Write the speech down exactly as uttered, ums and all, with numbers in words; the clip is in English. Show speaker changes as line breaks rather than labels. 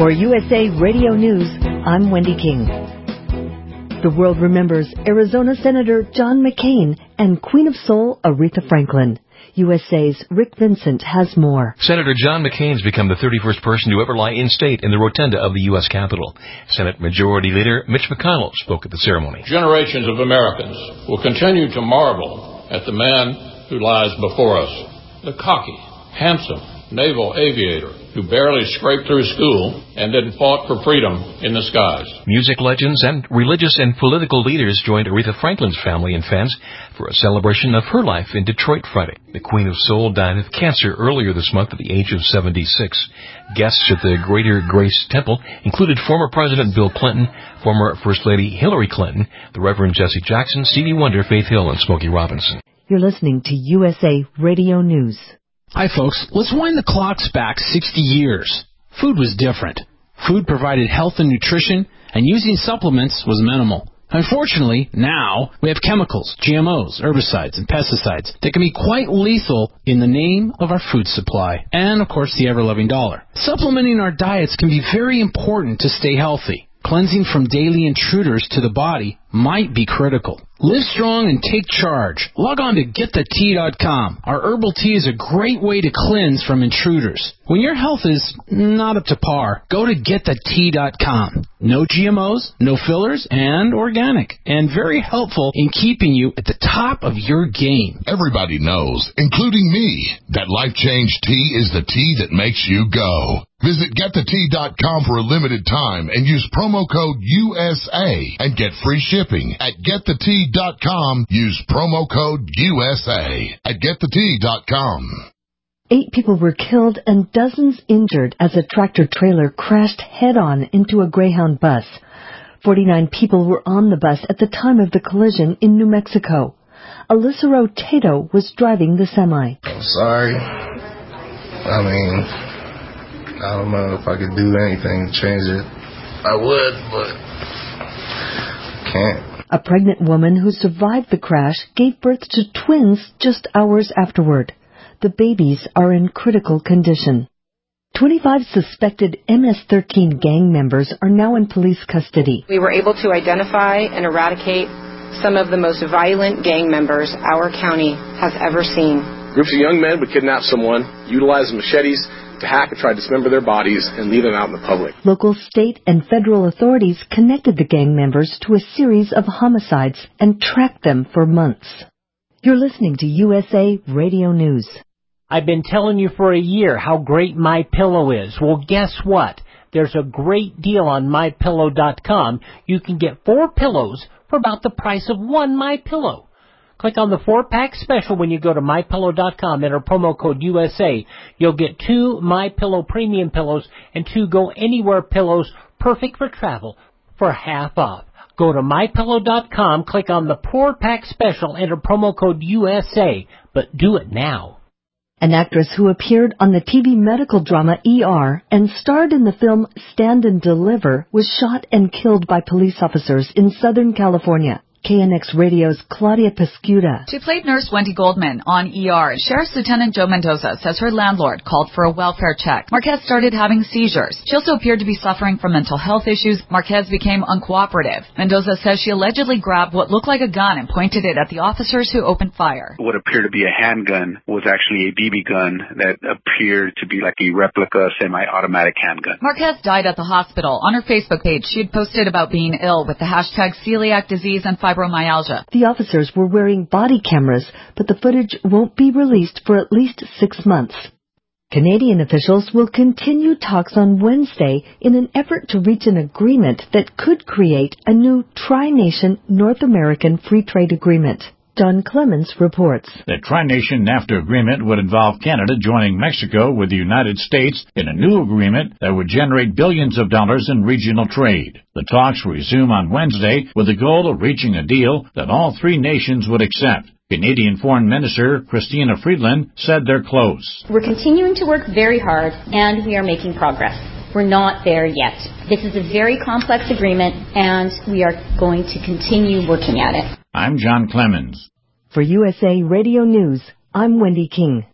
For U S A Radio News, I'm Wendy King. The world remembers Arizona Senator John McCain and Queen of Soul Aretha Franklin. U S A's Rick Vincent has more.
Senator John McCain's become the thirty-first person to ever lie in state in the rotunda of the U S Capitol. Senate Majority Leader Mitch McConnell spoke at the ceremony.
Generations of Americans will continue to marvel at the man who lies before us. The cocky, handsome naval aviator who barely scraped through school and then fought for freedom in the skies.
Music legends and religious and political leaders joined Aretha Franklin's family and fans for a celebration of her life in Detroit Friday. The Queen of Soul died of cancer earlier this month at the age of seventy-six. Guests at the Greater Grace Temple included former President Bill Clinton, former First Lady Hillary Clinton, the Reverend Jesse Jackson, Stevie Wonder, Faith Hill, and Smokey Robinson.
You're listening to U S A Radio News.
Hi, folks. Let's wind the clocks back sixty years. Food was different. Food provided health and nutrition, and using supplements was minimal. Unfortunately, now we have chemicals, G M Os, herbicides, and pesticides that can be quite lethal in the name of our food supply and, of course, the ever-loving dollar. Supplementing our diets can be very important to stay healthy. Cleansing from daily intruders to the body might be critical. Live strong and take charge. Log on to get the tea dot com. Our herbal tea is a great way to cleanse from intruders. When your health is not up to par, go to get the tea dot com. No G M Os, no fillers, and organic. And very helpful in keeping you at the top of your game.
Everybody knows, including me, that Life Change Tea is the tea that makes you go. Visit get the tea dot com for a limited time and use promo code U S A and get free shipping. At get the tea dot com, use promo code U S A at get the tea dot com.
Eight people were killed and dozens injured as a tractor-trailer crashed head-on into a Greyhound bus. forty-nine people were on the bus at the time of the collision in New Mexico. Alyssa Tato was driving the semi.
I'm sorry. I mean... I don't know if I could do anything to change it. I would, but can't.
A pregnant woman who survived the crash gave birth to twins just hours afterward. The babies are in critical condition. twenty-five suspected M S thirteen gang members are now in police custody.
We were able to identify and eradicate some of the most violent gang members our county has ever seen.
Groups of young men would kidnap someone, utilize machetes to hack and try to dismember their bodies and leave them out in the public.
Local, state, and federal authorities connected the gang members to a series of homicides and tracked them for months. You're listening to U S A Radio News.
I've been telling you for a year how great MyPillow is. Well, guess what? There's a great deal on my pillow dot com. You can get four pillows for about the price of one MyPillow. Click on the four-pack special when you go to my pillow dot com. Enter promo code U S A. You'll get two MyPillow premium pillows and two Go Anywhere pillows, perfect for travel, for half off. Go to my pillow dot com, click on the four-pack special, enter promo code U S A, but do it now.
An actress who appeared on the T V medical drama E R and starred in the film Stand and Deliver was shot and killed by police officers in Southern California. K N X Radio's Claudia Pescuda.
She played Nurse Wendy Goldman on E R. Sheriff's Lieutenant Joe Mendoza says her landlord called for a welfare check. Marquez started having seizures. She also appeared to be suffering from mental health issues. Marquez became uncooperative. Mendoza says she allegedly grabbed what looked like a gun and pointed it at the officers who opened fire.
What appeared to be a handgun was actually a B B gun that appeared to be like a replica semi-automatic handgun.
Marquez died at the hospital. On her Facebook page, she had posted about being ill with the hashtag celiac disease and fibromyalgia.
The officers were wearing body cameras, but the footage won't be released for at least six months. Canadian officials will continue talks on Wednesday in an effort to reach an agreement that could create a new tri-nation North American free trade agreement. John Clemens reports.
The tri-nation NAFTA agreement would involve Canada joining Mexico with the United States in a new agreement that would generate billions of dollars in regional trade. The talks resume on Wednesday with the goal of reaching a deal that all three nations would accept. Canadian Foreign Minister Chrystia Freeland said they're close.
We're continuing to work very hard, and we are making progress. We're not there yet. This is a very complex agreement, and we are going to continue working at it.
I'm John Clemens.
For U S A Radio News, I'm Wendy King.